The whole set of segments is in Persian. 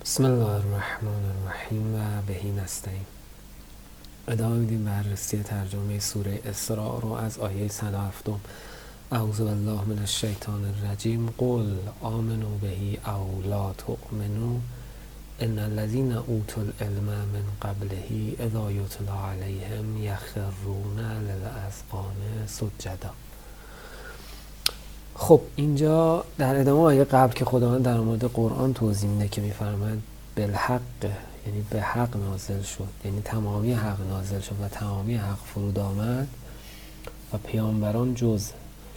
بسم الله الرحمن الرحیم و بهی نستعین. ادامه میدیم بررسی ترجمه سوره اسراء رو از آیه 107. اعوذ بالله من الشیطان الرجیم. قل آمنوا بهی او لا تؤمنوا ان الذین اوتوا العلم من قبله اذا یتلی علیهم یخرون للاذقان سجدا. خب اینجا در ادامه آیه قبل که خداوند در مورد قرآن توضیح میده که میفرماید بالحق، یعنی به حق نازل شد، یعنی تمامی حق نازل شد و تمامی حق فرود آمد و پیامبران جز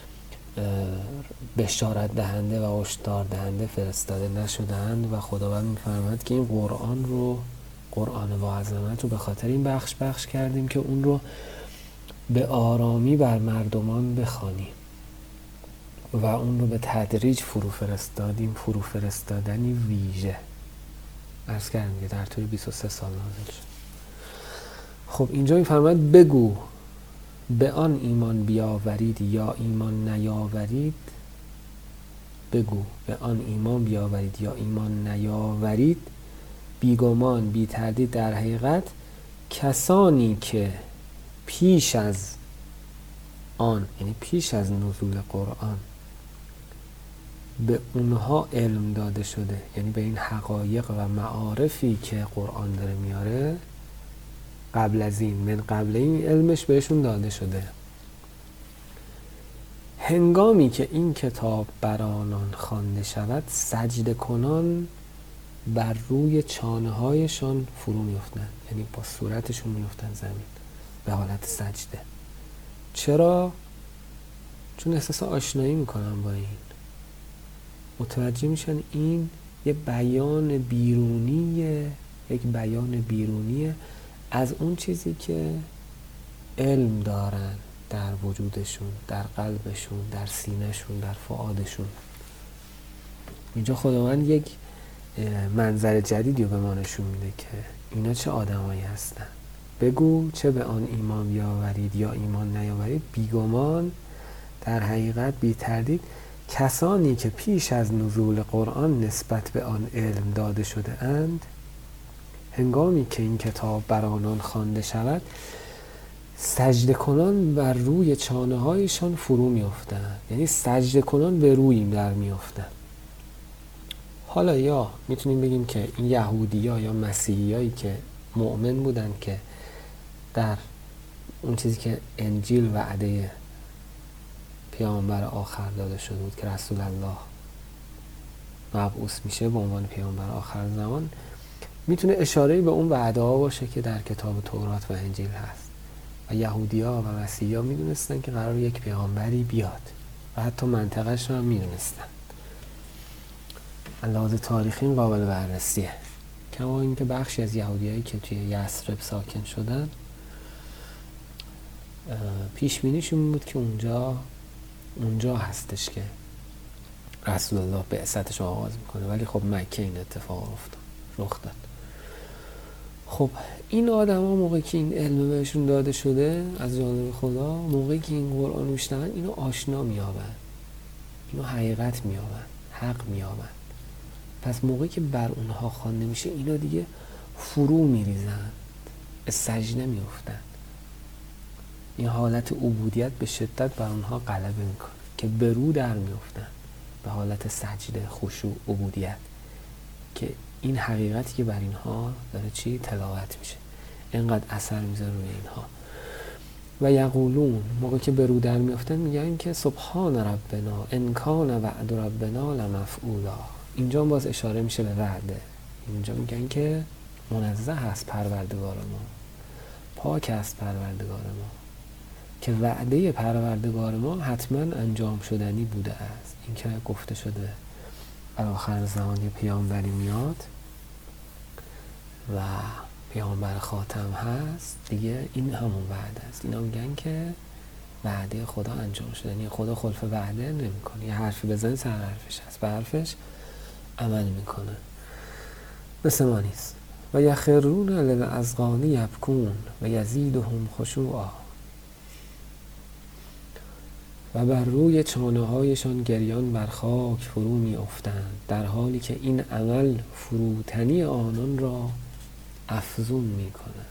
بشارت دهنده و هشدار دهنده فرستاده نشدند و خداوند میفرماید که این قرآن با عظمت رو به خاطر این بخش کردیم که اون رو به آرامی بر مردمان بخوانیم و اون رو به تدریج فرو فرستادنی ویژه. عرض کردم که در طول 23 سال نازل شد. خب اینجا میفرماید بگو به آن ایمان بیاورید یا ایمان نیاورید. بگو به آن ایمان بیاورید یا ایمان نیاورید، بیگمان بی تردید در حقیقت کسانی که پیش از آن، یعنی پیش از نزول قرآن، به اونها علم داده شده، یعنی به این حقایق و معارفی که قرآن داره میاره قبل از این، من قبل این علمش بهشون داده شده، هنگامی که این کتاب بر آنان خوانده شود سجده کنان بر روی چانه هایشان فرو میافتند، یعنی با صورتشون میافتند زمین به حالت سجده. چرا؟ چون احساس آشنایی میکنن با این، متوجه میشن این یک بیان بیرونیه از اون چیزی که علم دارن در وجودشون، در قلبشون، در سینهشون، در فؤادشون. اینجا خداوند یک منظر جدیدی رو به ما نشون میده که اینا چه آدمایی هستن. بگو چه به آن ایمان بیاورید یا ایمان نیاورید، بیگمان در حقیقت بی تردید کسانی که پیش از نزول قرآن نسبت به آن علم داده شده اند، هنگامی که این کتاب بر آنان خوانده شود سجده کنان بر روی چانه هایشان فرو می افتند، یعنی سجده کنان به روی در می افتند. حالا یا میتونیم بگیم که این یهودی ها یا مسیحی هایی که مؤمن بودند که در اون چیزی که انجیل وعده پیامبر آخر داده شده بود که رسول الله مبعوث میشه به عنوان پیامبر آخر زمان، میتونه اشاره به اون وعده ها باشه که در کتاب تورات و انجیل هست و یهودی ها و مسیحی ها میدونستن که قرار یک پیامبری بیاد و حتی منطقهش رو هم میدونستن. لحاظ تاریخی این قابل بررسیه، کما اینکه بخشی از یهودی هایی که توی یثرب ساکن شدن پیش بینیشون بود که اونجا هستش که رسول الله بعثتش آغاز میکنه، ولی خب مکه این اتفاق رخ داد. خب این آدم ها موقعی که این علم بهشون داده شده از جانب خدا، موقعی که این قرآن رو میشنون اینو آشنا میابن، اینو حقیقت میابن، حق میابن. پس موقعی که بر اونها خوانده میشه اینا دیگه فرو میریزن، سجده میافتن. این حالت عبودیت به شدت بر اونها غلبه میکنه که به رو در میافتن به حالت سجده، خشوع، عبودیت، که این حقیقتی که بر اینها داره تلاوت میشه اینقدر اثر میذاره روی اینها. و یقولون، موقع که به رو در میافتن میگن که سبحان ربنا ان کان وعد ربنا لمفعولا. اینجا باز اشاره میشه به وعده. اینجا میگن که منزه هست پروردگار ما، پاک است پروردگار ما، که وعده پروردگار ما حتما انجام شدنی بوده است. این که گفته شده در آخر زمان یه پیامبری میاد و پیامبر خاتم هست دیگه، این همون وعده است. اینا میگن که وعده خدا انجام شدنی، خدا خلف وعده نمیکنه. یه حرفی بزنی سر حرفش هست، به حرفش عمل میکنه، مثل ما نیست. و یخرون للاذقان یبکون و یزیدهم خشوعا. و بر روی چانه هایشان گریان بر خاک فرو می افتند، در حالی که این عمل فروتنی آنان را افزون می کند.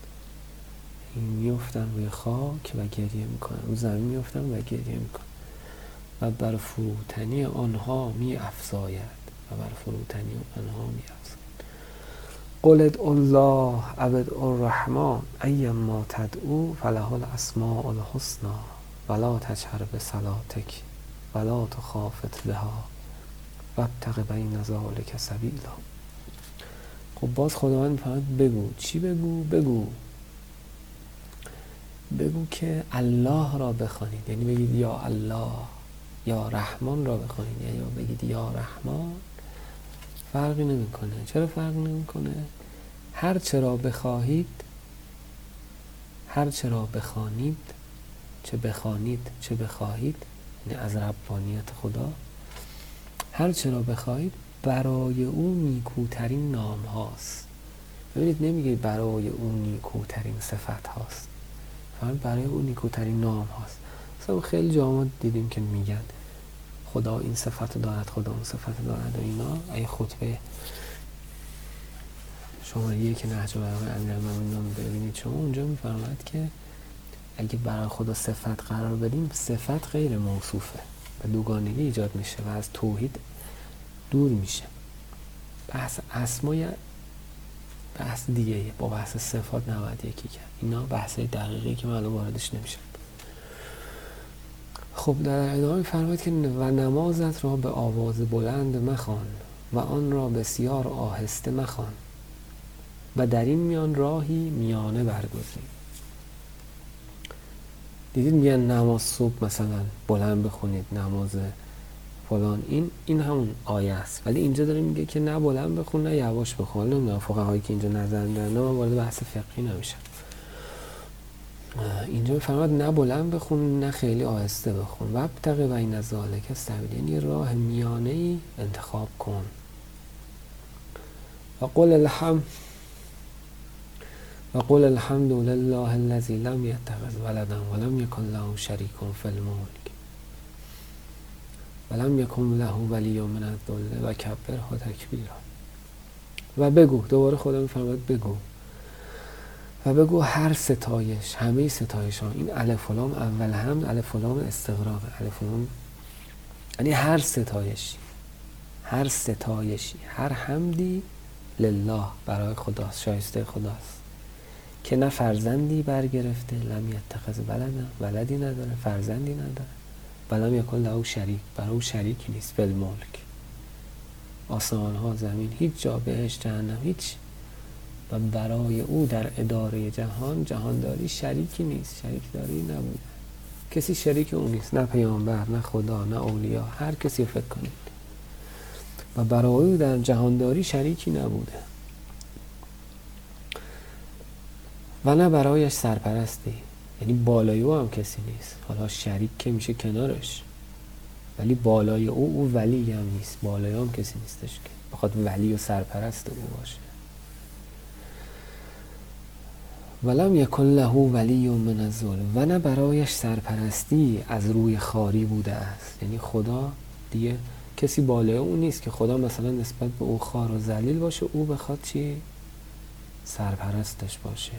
می افتند روی خاک و گریه می کنند، رو زمین می افتند و گریه می کنند و بر فروتنی آنها می افزاید قل ادعوا الله او ادعوا الرحمن ایما تدعوا فله الاسماء الحسنى ولا تجهر بصلاتک ولا تخافت بها وابتغ بین ذلک سبیلا. خب باز خداوند میفرماید بگو. چی بگو؟ بگو که الله را بخوانید، یعنی بگید یا الله، یا رحمان را بخوانید، یا بگید یا رحمان. فرقی نمیکنه. چرا فرقی نمیکنه؟ هر چرا بخواهید، هر چرا بخوانید، چه بخوانید چه بخواهید، یعنی از ربانیت خدا، هر چرا بخواهید برای او نیکوترین نام هاست. ببینید نمیگه برای او نیکوترین صفت هاست، فقط برای او نیکوترین نام هاست. مثلا خیلی جامعه دیدیم که میگن خدا این صفت دارد، خدا اون صفت دارد و اینا. ای خطبه شماره 1 نهج البلاغه امیرالمومنین ببینید شما، اونجا میفرماید که اگه برای خدا صفت قرار بدیم، صفت غیر موصوفه و دوگانگی ایجاد میشه و از توحید دور میشه. بحث اسمای بحث دیگه، با بحث صفات نباید یکی کرد. اینا بحثای دقیقی که من الان واردش نمیشم. خب در ادامه میفرماید که و نمازت را به آواز بلند مخوان و آن را بسیار آهسته مخوان و در این میان راهی میانه برگزین. دیدید میگن نماز صبح مثلا بلند بخونید، نماز فلان، این همون آیه است، ولی اینجا داره میگه که نه بلند بخون نه یواش بخون. نمیدونم فقهایی که اینجا نظر میدن، من وارد بحث فقهی نمیشم. اینجا میفرماید نه بلند بخون نه خیلی آهسته بخون. و ابتغ بین ذلک سبیلا، یعنی راه میانه ای انتخاب کن. و قل الحمد لله الذی لم یتخذ ولدا ولم یکن له شریک فی الملک ولم یکن له ولی من الذل و کبره تکبیرا. و بگو، دوباره خدا میفرماید بگو، و بگو هر ستایش، همه ستایش ها، این الف و لام اول حمد، الف و لام استغراق، الف و لام یعنی هر ستایشی، هر حمدی لله، برای خداست، شایسته خداست که نه فرزندی برگرفته، لم یتخذ ولدی نداره، فرزندی نداره، ولم یکن له شریک، برای او شریکی نیست، فی الملک، آسمان ها زمین، هیچ جا، بهشت جهنم، هیچ. و برای او در اداره جهانداری شریکی نیست، شریکداری نبوده، کسی شریک اون نیست، نه پیامبر نه خدا نه اولیا، هر کسی فکر کنید. و برای او در جهانداری شریکی نبوده و نه برایش سرپرستی، یعنی بالای او هم کسی نیست. حالا شریک که میشه کنارش، ولی بالای او ولی هم نیست، بالای هم کسی نیستش که بخواد ولی و سرپرست او باشه. ولم یکن له ولی من الذل، و نه برایش سرپرستی از روی خاری بوده است، یعنی خدا دیگه کسی بالای او نیست که خدا مثلا نسبت به او خوار و ذلیل باشه، او بخواد چی؟ سرپرستش باشه.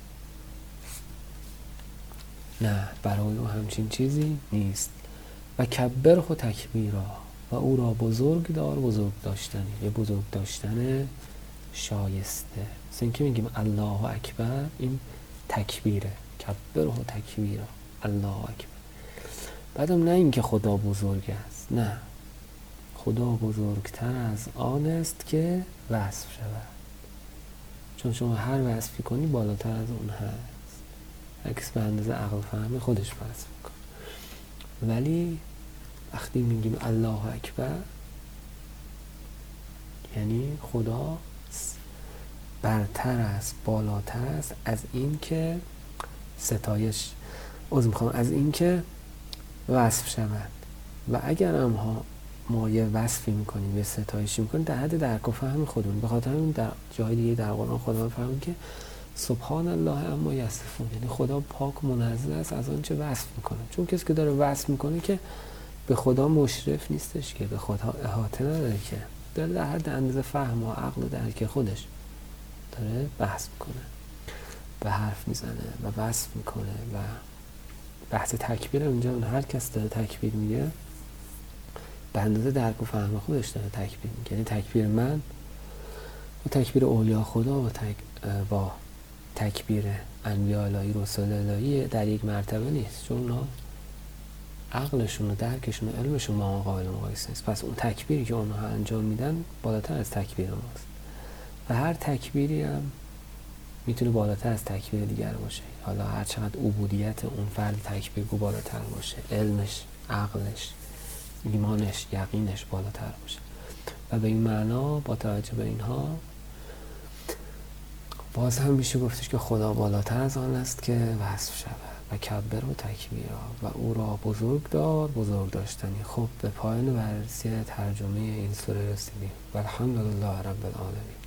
نه، برای او همچین چیزی نیست. و کبره تکبیرا، و او را بزرگ دار، بزرگ داشتنی، یه بزرگ داشتن شایسته. مثل این که میگیم الله اکبر، این تکبیره، کبره تکبیرا، الله اکبر. بعدم نه این که خدا بزرگ است، نه، خدا بزرگتر از آن است که وصف شود، چون شما هر وصفی کنی بالاتر از اون هست، هر کس به اندازه عقل فهمی خودش وصف میکنه. ولی وقتی میگیم الله اکبر، یعنی خدا برتر است، بالاتر است از این که ستایش از این که وصف شود. و اگر ما یه وصفی میکنیم، یه ستایشی میکنیم، در حد درک و فهم خودمون. به خاطر همین در جای دیگه در قرآن خدا فرمود که سبحان الله اما یصفون، یعنی خدا پاک و منزه است از آنچه وصف میکنه. چون کسی که داره وصف میکنه که به خدا مشرف نیستش، که به خدا احاطه نداره، که داره در حد اندازه فهم و عقل و درک خودش داره بحث میکنه و حرف میزنه و وصف میکنه. و بحث تکبیر اونجا اون هر کس داره تکبیر میگه به اندازه درک و فهم خودش داره تکبیر میگه. یعنی تکبیر من و تکبیر اولیاء خدا با تکبیر انبیاء الهی رسول الهی در یک مرتبه نیست، چون اونا عقلشون و درکشون و علمشون با ما قابل مقایسه نیست. پس اون تکبیری که اونها انجام میدن بالاتر از تکبیر ماست و هر تکبیری هم میتونه بالاتر از تکبیر دیگر باشه. حالا هر چقدر عبودیت اون فرد تکبیرگو بالاتر باشه، علمش، عقلش، ایمانش، یقینش بالاتر باشه. و به این معنا با توجه به اینها باز هم میشه گفتش که خدا بالاتر از آن است که وصف شود و کبر و تکبیرا و او را بزرگ دار بزرگ داشتنی. خب به پایان بررسی ترجمه این سوره رسیدیم و الحمدلله رب العالمین.